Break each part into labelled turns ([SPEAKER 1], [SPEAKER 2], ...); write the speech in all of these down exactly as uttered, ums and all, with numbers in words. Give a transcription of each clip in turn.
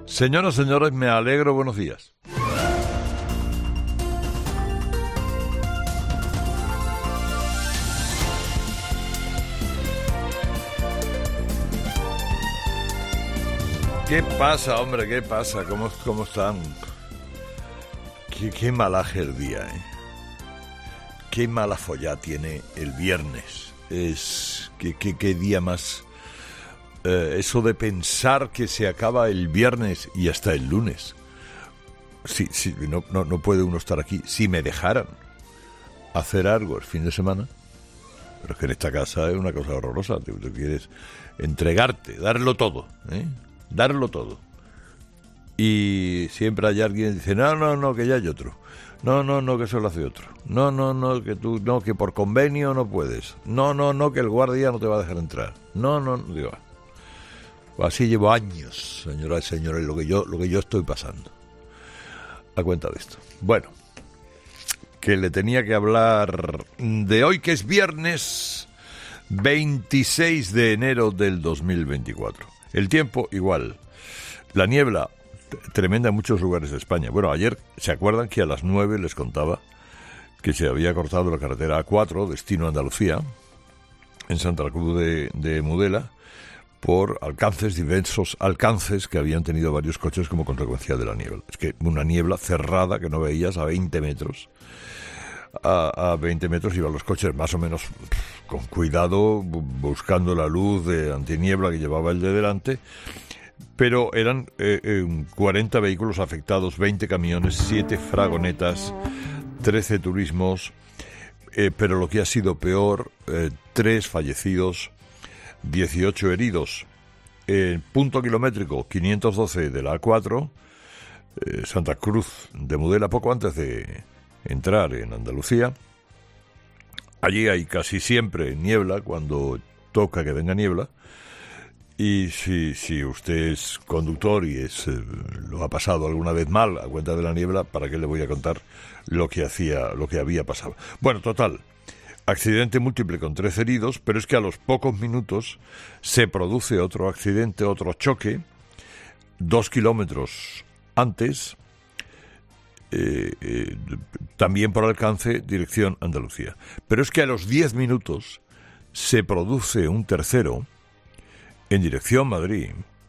[SPEAKER 1] Señoras, señores, me alegro, buenos días. ¿Qué pasa, hombre? ¿Qué pasa? ¿Cómo, cómo están? Qué, qué malaje el día, ¿eh? Qué mala follá tiene el viernes. Es... Qué, qué, qué día más... Eh, eso de pensar que se acaba el viernes y hasta el lunes. Sí, sí, no, no, no puede uno estar aquí. Si me dejaran hacer algo el fin de semana, pero es que en esta casa es una cosa horrorosa. Tú, tú quieres entregarte, darlo todo, ¿eh? Darlo todo. Y siempre hay alguien que dice, no, no, no, que ya hay otro. No, no, no, que eso lo hace otro. No, no, no, que tú, no, que por convenio no puedes. No, no, no, que el guardia no te va a dejar entrar. No, no, no, digo... Así llevo años, señoras y señores, lo que yo, lo que yo estoy pasando. A cuenta de esto. Bueno, que le tenía que hablar de hoy, que es viernes veintiséis de enero del dos mil veinticuatro. El tiempo igual. La niebla tremenda en muchos lugares de España. Bueno, ayer, ¿se acuerdan que a las nueve les contaba que se había cortado la carretera A cuatro, destino Andalucía, en Santa Cruz de, de Mudela, por alcances, diversos alcances que habían tenido varios coches como consecuencia de la niebla? Es que una niebla cerrada que no veías a veinte metros. A, a veinte metros iban los coches más o menos pff, con cuidado, buscando la luz de antiniebla que llevaba el de delante, pero eran eh, eh, cuarenta vehículos afectados, veinte camiones, siete fragonetas, trece turismos, eh, pero lo que ha sido peor, eh, tres fallecidos, dieciocho heridos. El punto kilométrico quinientos doce de la A cuatro, eh, Santa Cruz de Mudela, poco antes de entrar en Andalucía. Allí hay casi siempre niebla cuando toca que venga niebla. Y si, si usted es conductor y es eh, lo ha pasado alguna vez mal a cuenta de la niebla, ¿para qué le voy a contar lo que hacía, lo que había pasado? Bueno, total. Accidente múltiple con tres heridos, pero es que a los pocos minutos se produce otro accidente, otro choque, dos kilómetros antes, eh, eh, también por alcance, dirección Andalucía. Pero es que a los diez minutos se produce un tercero en dirección Madrid,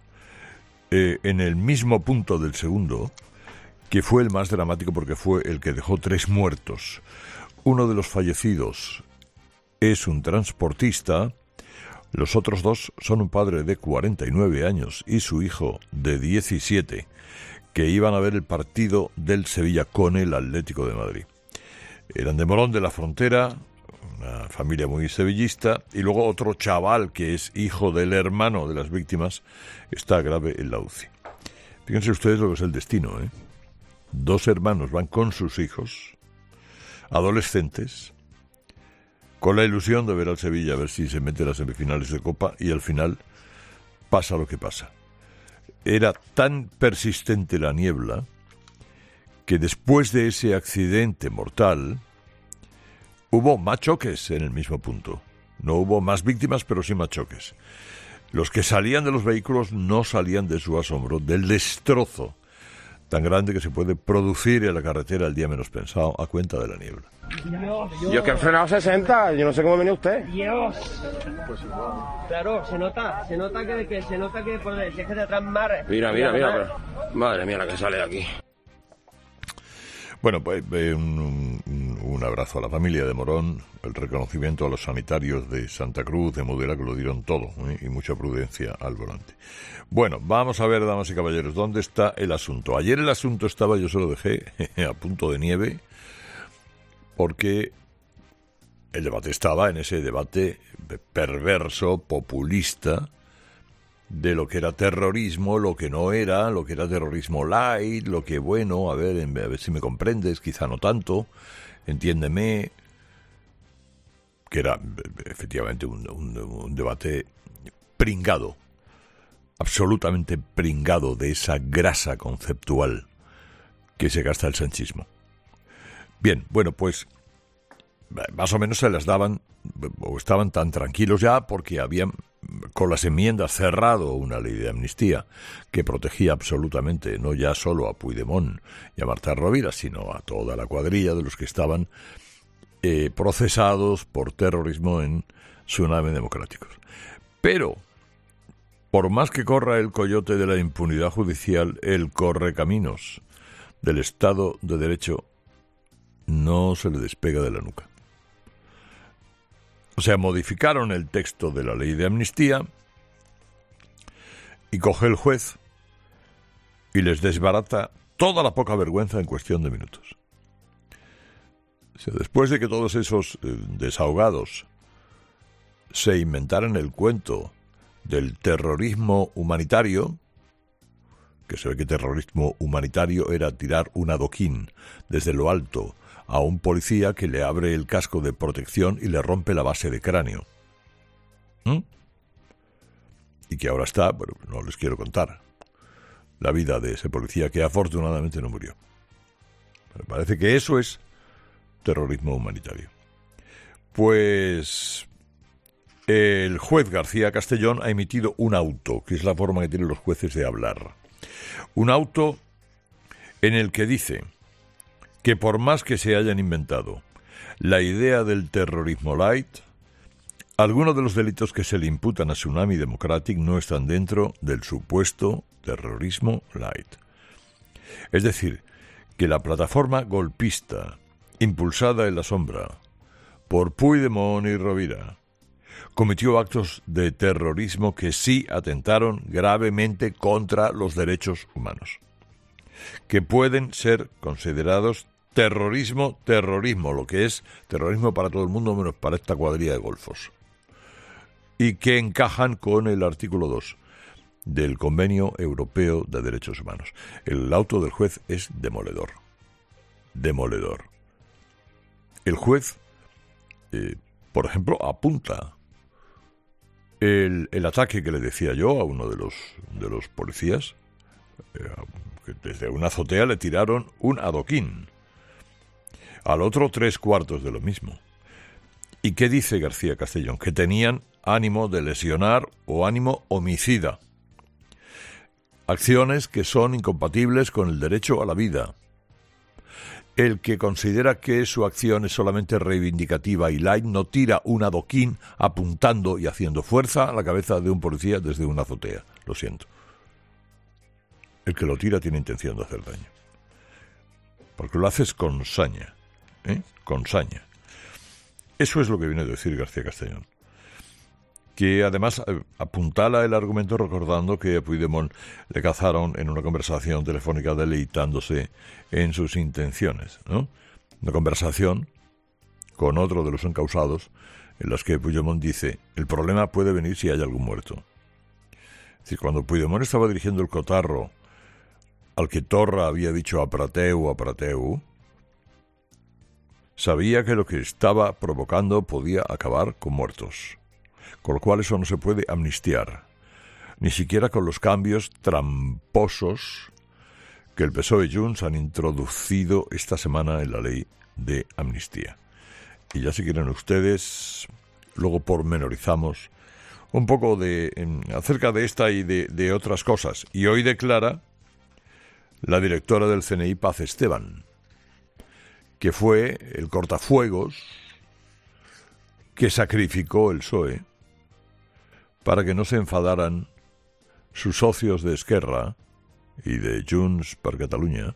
[SPEAKER 1] eh, en el mismo punto del segundo, que fue el más dramático porque fue el que dejó tres muertos. Uno de los fallecidos es un transportista, los otros dos son un padre de cuarenta y nueve años y su hijo de diecisiete, que iban a ver el partido del Sevilla con el Atlético de Madrid. Eran de Morón de la Frontera, una familia muy sevillista, y luego otro chaval que es hijo del hermano de las víctimas está grave en la U C I. Fíjense ustedes lo que es el destino, ¿eh? Dos hermanos van con sus hijos, adolescentes, con la ilusión de ver al Sevilla, a ver si se mete a las semifinales de Copa, y al final pasa lo que pasa. Era tan persistente la niebla que después de ese accidente mortal hubo más choques en el mismo punto. No hubo más víctimas, pero sí más choques. Los que salían de los vehículos no salían de su asombro, del destrozo tan grande que se puede producir en la carretera el día menos pensado a cuenta de la niebla.
[SPEAKER 2] Dios, yo que he frenado sesenta, yo no sé cómo viene usted.
[SPEAKER 3] Dios. Pues claro, se nota, se nota que, que se nota que por el eje de atrás mar.
[SPEAKER 2] Mira, mira, mira, pero, madre mía la que sale de aquí.
[SPEAKER 1] Bueno, pues eh, un, un, un abrazo a la familia de Morón, el reconocimiento a los sanitarios de Santa Cruz, de Mudela, que lo dieron todo, ¿eh? Y mucha prudencia al volante. Bueno, vamos a ver, damas y caballeros, ¿dónde está el asunto? Ayer el asunto estaba, yo se lo dejé a punto de nieve, porque el debate estaba en ese debate perverso, populista, de lo que era terrorismo, lo que no era, lo que era terrorismo light, lo que, bueno, a ver, a ver si me comprendes, quizá no tanto, entiéndeme, que era efectivamente un, un, un debate pringado, absolutamente pringado de esa grasa conceptual que se gasta el sanchismo. Bien, bueno, pues más o menos se las daban, o estaban tan tranquilos ya, porque habían con las enmiendas, cerrado una ley de amnistía que protegía absolutamente no ya solo a Puigdemont y a Marta Rovira, sino a toda la cuadrilla de los que estaban eh, procesados por terrorismo en Tsunami Democráticos. Pero, por más que corra el coyote de la impunidad judicial, el correcaminos del Estado de Derecho no se le despega de la nuca. O sea, modificaron el texto de la ley de amnistía y coge el juez y les desbarata toda la poca vergüenza en cuestión de minutos. O sea, después de que todos esos eh, desahogados se inventaran el cuento del terrorismo humanitario, que se ve que terrorismo humanitario era tirar un adoquín desde lo alto a un policía que le abre el casco de protección y le rompe la base de cráneo. ¿Mm? Y que ahora está, bueno, no les quiero contar la vida de ese policía que afortunadamente no murió. Me parece que eso es terrorismo humanitario. Pues el juez García Castellón ha emitido un auto, que es la forma que tienen los jueces de hablar. Un auto en el que dice que por más que se hayan inventado la idea del terrorismo light, algunos de los delitos que se le imputan a Tsunami Democratic no están dentro del supuesto terrorismo light. Es decir, que la plataforma golpista, impulsada en la sombra por Puigdemont y Rovira, cometió actos de terrorismo que sí atentaron gravemente contra los derechos humanos, que pueden ser considerados terrorismo, terrorismo, lo que es terrorismo para todo el mundo menos para esta cuadrilla de golfos, y que encajan con el artículo dos del Convenio Europeo de Derechos Humanos. El auto del juez es demoledor, demoledor. El juez, eh, por ejemplo, apunta el, el ataque que le decía yo a uno de los, de los policías, eh, que desde una azotea le tiraron un adoquín. Al otro tres cuartos de lo mismo. ¿Y qué dice García Castellón? Que tenían ánimo de lesionar o ánimo homicida. Acciones que son incompatibles con el derecho a la vida. El que considera que su acción es solamente reivindicativa y light no tira un adoquín apuntando y haciendo fuerza a la cabeza de un policía desde una azotea. Lo siento. El que lo tira tiene intención de hacer daño. Porque lo haces con saña. ¿Eh? Con saña. Eso es lo que viene a decir García Castellón. Que además apuntala el argumento recordando que a Puigdemont le cazaron en una conversación telefónica deleitándose en sus intenciones, ¿no? Una conversación con otro de los encausados en las que Puigdemont dice: el problema puede venir si hay algún muerto. Es decir, cuando Puigdemont estaba dirigiendo el cotarro al que Torra había dicho aprateu, aprateu, sabía que lo que estaba provocando podía acabar con muertos, con lo cual eso no se puede amnistiar, ni siquiera con los cambios tramposos que el P S O E y Junts han introducido esta semana en la ley de amnistía. Y ya si quieren ustedes, luego pormenorizamos un poco de en, acerca de esta y de, de otras cosas. Y hoy declara la directora del C N I, Paz Esteban, que fue el cortafuegos que sacrificó el P S O E para que no se enfadaran sus socios de Esquerra y de Junts per Catalunya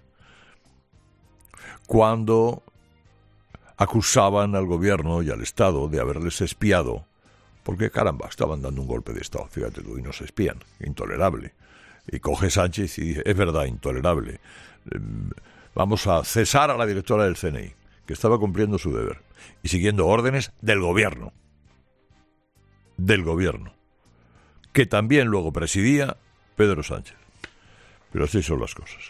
[SPEAKER 1] cuando acusaban al gobierno y al Estado de haberles espiado, porque caramba, estaban dando un golpe de Estado, fíjate tú, y nos espían, intolerable. Y coge Sánchez y dice: es verdad, intolerable. Vamos a cesar a la directora del C N I, que estaba cumpliendo su deber y siguiendo órdenes del gobierno. Del gobierno. Que también luego presidía Pedro Sánchez. Pero así son las cosas.